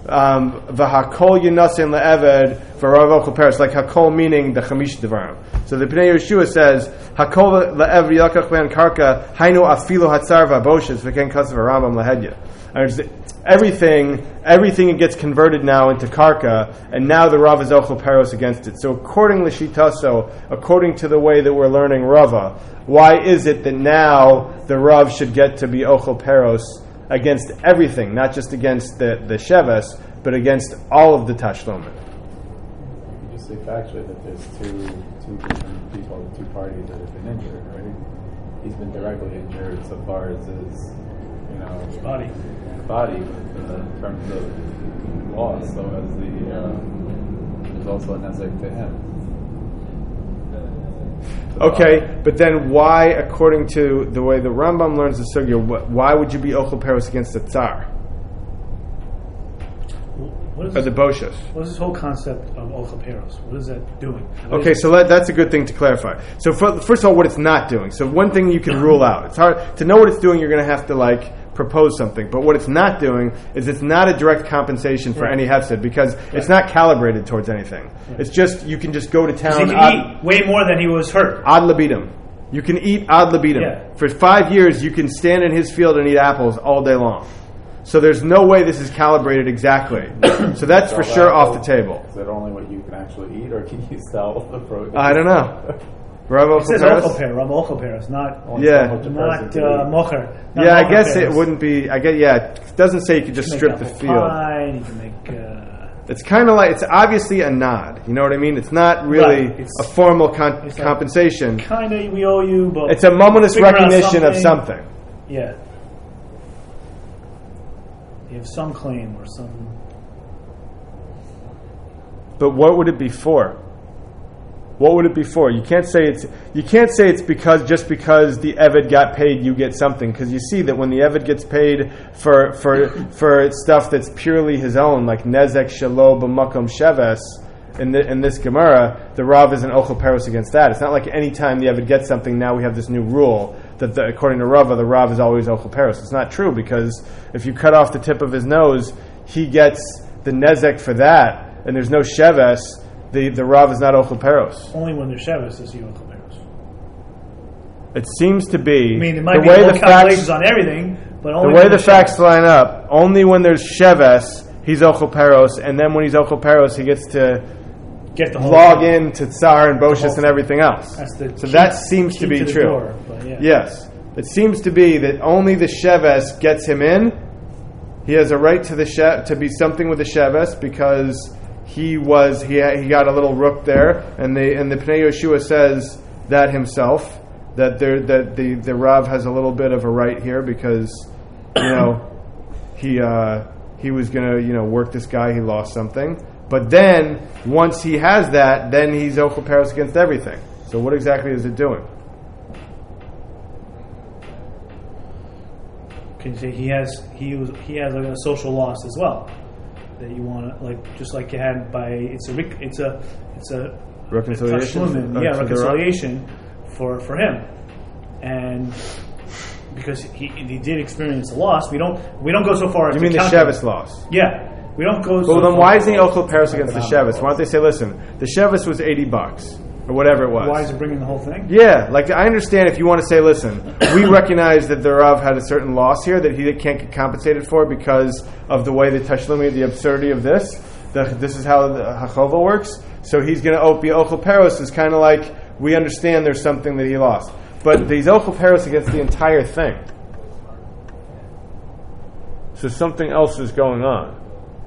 V'hakol yinasin le'eved v'rav ochel peros, like hakol meaning the chamish devarim. So the Pnei Yeshua says, hakol le'eved yakach ben karka, hainu afilu hatzar v'aboshes v'ken kasav Rambam lehedya. Everything gets converted now into karka, and now the Rav is ochel peros against it. So according to Shitaso, according to the way that we're learning Rava, why is it that now the Rav should get to be ochel peros against everything, not just against the Sheves, but against all of the Tashlomim? You just say factually that there's two different people, two parties that have been injured, right? He's been directly injured so far as his, his body, in terms of loss. So as there's also a nezek to him. Okay, but then why, according to the way the Rambam learns the sugya, why would you be ochel peros against the tsar? Or the boshas? What is this whole concept of ochel peros? What is that doing? Okay, so that's a good thing to clarify. So first of all, what it's not doing. So one thing you can rule out. It's hard to know what it's doing. You're going to have to propose something. But what it's not doing is it's not a direct compensation for any hefsed, because it's not calibrated towards anything. Right. It's just, you can just go to town. He can eat way more than he was hurt. Ad libitum. You can eat ad libitum. Yeah. For 5 years, you can stand in his field and eat apples all day long. So there's no way this is calibrated exactly. So that's for sure off the table. Is that only what you can actually eat, or can you sell the produce? I don't know. It says ochel peros, not mocher. Yeah, I guess it wouldn't be. It doesn't say you could just strip the field. You can make. It's kind of like, it's obviously a nod. You know what I mean? It's not really a formal compensation. Kind of, we owe you, but it's a momentous recognition of something. Yeah. You have some claim or some. But what would it be for? What would it be for? You can't say it's because just because the Eved got paid, you get something. Because you see that when the Eved gets paid for stuff that's purely his own, like Nezek Shalo B'Makom Sheves, in this Gemara, the Rav is an ochel peros against that. It's not like any time the Eved gets something, now we have this new rule that according to Rava, the Rav is always ochel peros. It's not true, because if you cut off the tip of his nose, he gets the Nezek for that, and there's no Sheves. The Rav is not ochel peros. Only when there's Sheves is he ochel peros. It seems to be. I mean, it might be the calculations on everything, but only the way the facts line up. Only when there's Sheves, he's ochel peros, and then when he's ochel peros, he gets to log in to Tsar and Boshas and everything else. So that seems to be true. Door, Yes, it seems to be that only the Sheves gets him in. He has a right to be something with the Sheves because he got a little rook there, and the Pnei Yeshua says that himself, that the Rav has a little bit of a right here because he was going to work this guy, he lost something, but then once he has that, then he's ochel peros against everything. So what exactly is it doing? Can you say he has like a social loss as well? That you want to just like you had by it's a reconciliation, reconciliation for him, and because he did experience a loss, we don't go so far. You mean the Sheves loss? Yeah, we don't go. Well, then why isn't he ochel peros against the Sheves? Why don't they say, listen, the Sheves was $80 or whatever it was? Why is it bringing the whole thing? Yeah, like I understand if you want to say, listen, we recognize that the Rav had a certain loss here that he can't get compensated for because of the way the Tashlumi, the absurdity of this. This is how the Hachova works. So he's going to be ochel peros. Is kind of like we understand there's something that he lost, but he's ochel peros against the entire thing. So something else is going on.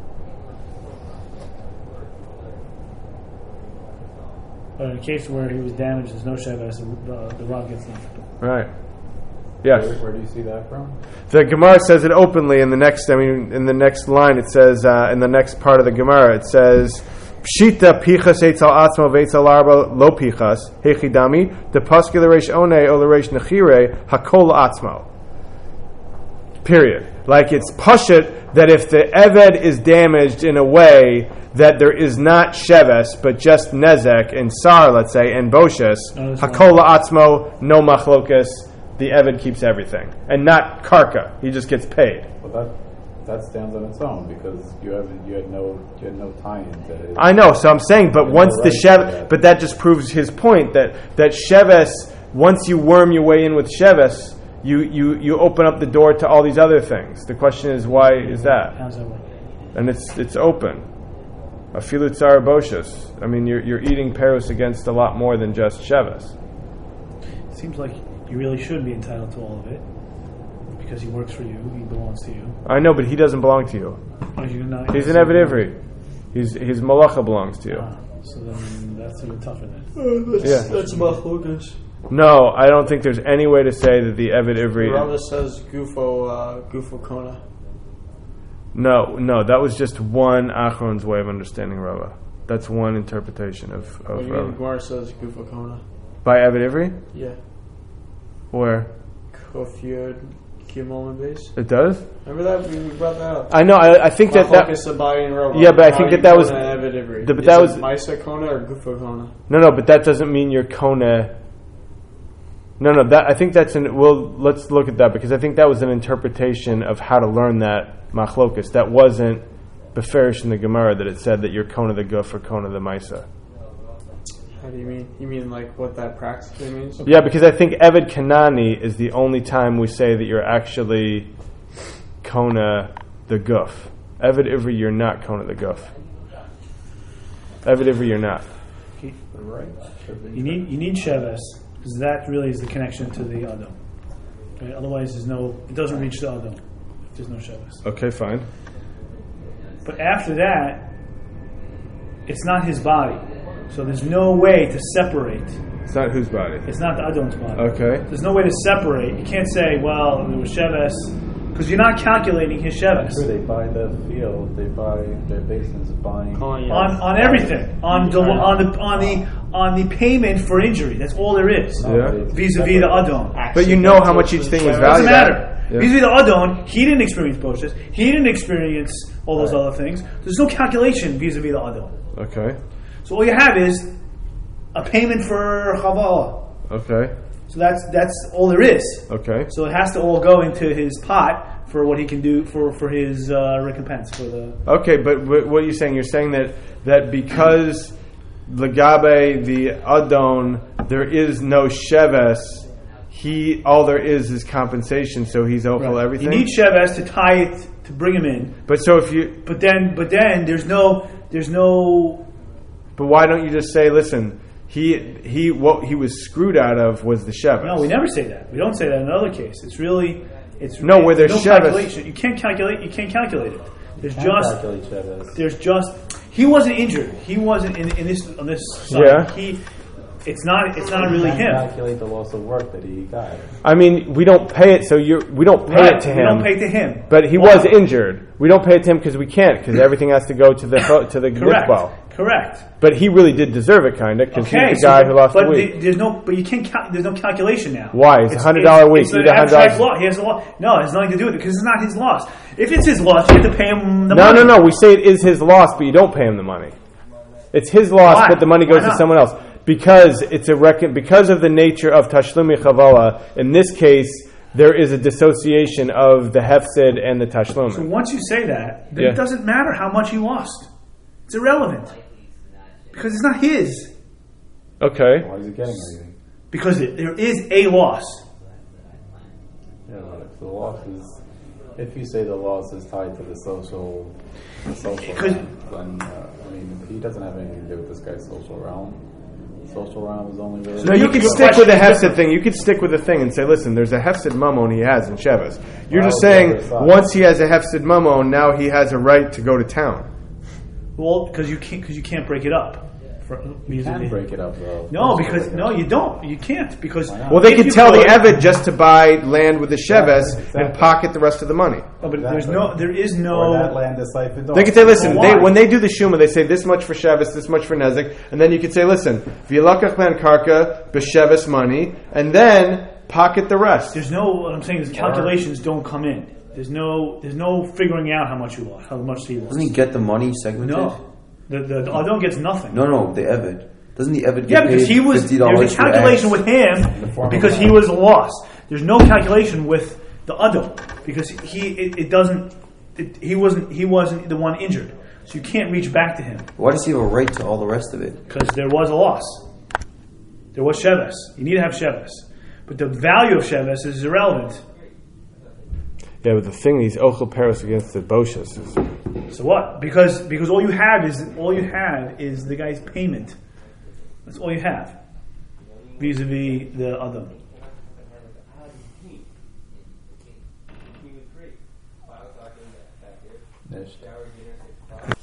But in a case where he was damaged, there's no Sheves, the Rav gets nothing. Right. Yes. Where do you see that from? The Gemara says it openly in the next. In the next line, it says in the next part of the Gemara, it says, "Pshita pichas eitzal atzmo veitzal arba lo pichas hechidami de paskil reish one o reish nechire hakol atzmo." Period. Like it's pashut that if the eved is damaged in a way that there is not Sheves, but just Nezek and Sar, let's say, and Boshas, Hakola Atzmo, no Machlokas, the Eved keeps everything. And not Karka, he just gets paid. Well, that stands on its own because you had no tie-in to it. I know, so I'm saying, but once the Sheves, but that just proves his point that Sheves, once you worm your way in with Sheves, you open up the door to all these other things. The question is, why is that? How's that work? And it's open. Afilu tzara boshus. I mean, you're eating perus against a lot more than just Sheves. Seems like you really should be entitled to all of it because he works for you. He belongs to you. I know, but he doesn't belong to you. Oh, you're not, he's an Eved Ivri. His malacha belongs to you. So then that's a bit tougher then. That's machlokas. No, I don't think there's any way to say that the Eved Ivri. Rava says gufo kona. No, that was just one Achron's way of understanding Rava. That's one interpretation of Rava. Gemara says gufo kona. By Eved Ivri? Yeah. Where? Kofiyod Gimel and base. It does? Remember that? We brought that up. I know, I think that... Yeah, but I think that was... But that was... Maisa kona or gufo kona? No, but that doesn't mean you're kona... No, I think that's let's look at that, because I think that was an interpretation of how to learn that machlokas. That wasn't beferish in the Gemara that it said that you're kona the guf or kona the maisa. How do you mean? You mean like what that practically means? Yeah, because I think Eved Kanani is the only time we say that you're actually kona the guf. Eved Ivri, you're not kona the guf. Eved Ivri, you're not. Right. You need Sheves. Because that really is the connection to the Adam. Okay? Otherwise, it doesn't reach the Adam if there's no Sheves. Okay, fine. But after that, it's not his body. So there's no way to separate. It's not whose body? It's not the Adam's body. Okay. There's no way to separate. You can't say, well, there was Sheves, because you're not calculating his Sheves. They buy the field. They buy their basins buying on everything. On the payment for injury. That's all there is. Vis-a-vis the Adon. But you know how much each thing was valued. Doesn't matter. Yeah. Vis-a-vis the Adon, he didn't experience Boshas. He didn't experience all those other things. There's no calculation vis-a-vis the Adon. Okay. So all you have is a payment for Chavala. Okay. So that's all there is. Okay. So it has to all go into his pot for what he can do for his recompense for the. Okay, but what are you saying? You're saying that because Legabe the Adon there is no Sheves, all there is compensation. So he's ochel everything. You need Sheves to tie it to bring him in. But so if you. But then there's no. But why don't you just say, listen, what he was screwed out of was the Sheves? No, we never say that. We don't say that in another case. Where there's Sheves. You can't calculate it. There's just he wasn't injured. He wasn't in this on this side. Yeah. It's not really him. Calculate the loss of work that he got. I mean, we don't pay it. So we don't pay it to him. We don't pay it to him. But he was injured. We don't pay it to him because we can't, because everything has to go to the Mikbal. Correct. But he really did deserve it, kind of, because he's the guy who lost the week. There's no calculation now. Why? It's $100 a week. It's an abstract law. He has a loss. No, it has nothing to do with it because it's not his loss. If it's his loss, you have to pay him the money. No. We say it is his loss, but you don't pay him the money. It's his loss, but the money goes to someone else. Because because of the nature of Tashlumi Chavala, in this case, there is a dissociation of the Hefsid and the Tashlum. So once you say that, then it doesn't matter how much he lost. It's irrelevant. Because it's not his. Okay. Why is he getting anything? Because there is a loss. Yeah, but if the loss is... If you say the loss is tied to the social realm, then, he doesn't have anything to do with this guy's social realm. Social realm is only really... No, you could stick with the Hefsid thing. You could stick with the thing and say, listen, there's a Hefsid Mammon he has in Sheves. You're just saying, once he has a Hefsid Mammon, now he has a right to go to town. Well, because you can't break it up. You can break it up, though. No, you don't. You can't because. Well, they could tell the Eved just to buy land with the Sheves and pocket the rest of the money. Oh, but there is no. Or that land is siphoned off. They could say, listen, when they do the Shuma, they say this much for Sheves, this much for Nezek, and then you could say, listen, V'yilakach lan karka b'Sheves money, and then pocket the rest. There's no. What I'm saying is calculations don't come in. There's no figuring out how much you lost, how much he lost. Doesn't he get the money segmented? No. The Adon gets nothing. No, the Eved. Doesn't the Eved get because paid $50 there's a calculation with him because he was lost. There's no calculation with the Adon because it he wasn't the one injured, so you can't reach back to him Why does he have a right to all the rest of it? because there was a loss. There was sheves. You need to have sheves, but the value of sheves is irrelevant. Yeah, but the thing, these ochel peros against the boshas. So what? Because all you have is the guy's payment. That's all you have vis-a-vis the adam. Nish.